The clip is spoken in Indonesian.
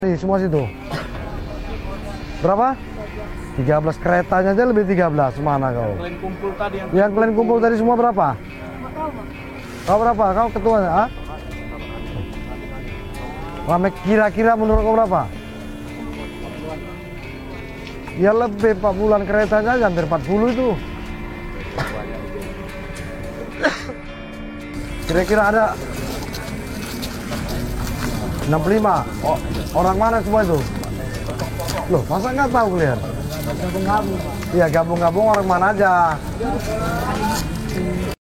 Nih semua situ. Berapa? 13 keretanya aja lebih 13. Mana kau? Kalian kumpul tadi Yang kalian kumpul tadi semua berapa? Kau berapa? Kau ketuanya? Ah? Rame kira-kira menurut kau berapa? Ya lebih 4 bulan keretanya aja hampir 40 itu. Kira-kira ada 65. Oh, orang mana semua itu? Loh, masa nggak tahu kalian? Gabung-gabung. Iya, gabung-gabung orang mana aja?